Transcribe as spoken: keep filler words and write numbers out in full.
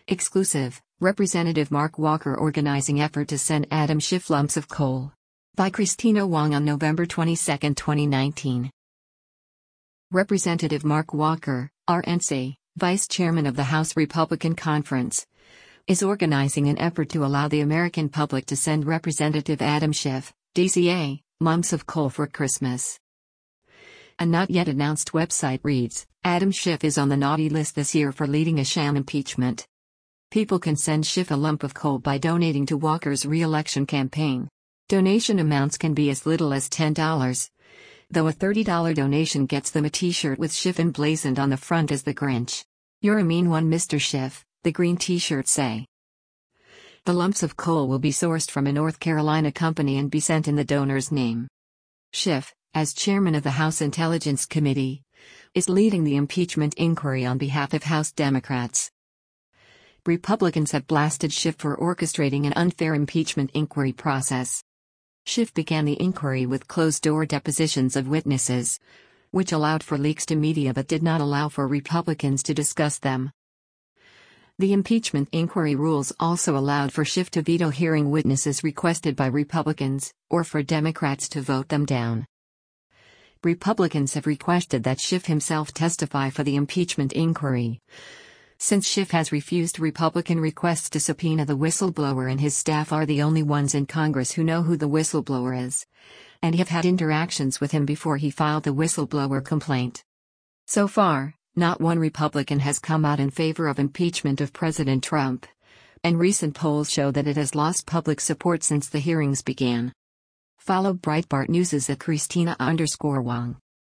Exclusive, Representative Mark Walker organizing effort to send Adam Schiff lumps of coal. By Christina Wong on November twenty-second, twenty nineteen. Representative Mark Walker, R N C, Vice Chairman of the House Republican Conference, is organizing an effort to allow the American public to send Representative Adam Schiff, D C A, lumps of coal for Christmas. A not yet announced website reads, Adam Schiff is on the naughty list this year for leading a sham impeachment. People can send Schiff a lump of coal by donating to Walker's re-election campaign. Donation amounts can be as little as ten dollars. Though a thirty dollar donation gets them a t-shirt with Schiff emblazoned on the front as the Grinch. You're a mean one, Mister Schiff, the green t-shirts say. The lumps of coal will be sourced from a North Carolina company and be sent in the donor's name. Schiff, as chairman of the House Intelligence Committee, is leading the impeachment inquiry on behalf of House Democrats. Republicans have blasted Schiff for orchestrating an unfair impeachment inquiry process. Schiff began the inquiry with closed-door depositions of witnesses, which allowed for leaks to media but did not allow for Republicans to discuss them. The impeachment inquiry rules also allowed for Schiff to veto hearing witnesses requested by Republicans, or for Democrats to vote them down. Republicans have requested that Schiff himself testify for the impeachment inquiry. Since Schiff has refused Republican requests to subpoena the whistleblower and his staff are the only ones in Congress who know who the whistleblower is, and have had interactions with him before he filed the whistleblower complaint. So far, not one Republican has come out in favor of impeachment of President Trump, and recent polls show that it has lost public support since the hearings began. Follow Breitbart News at Christina underscore Wong.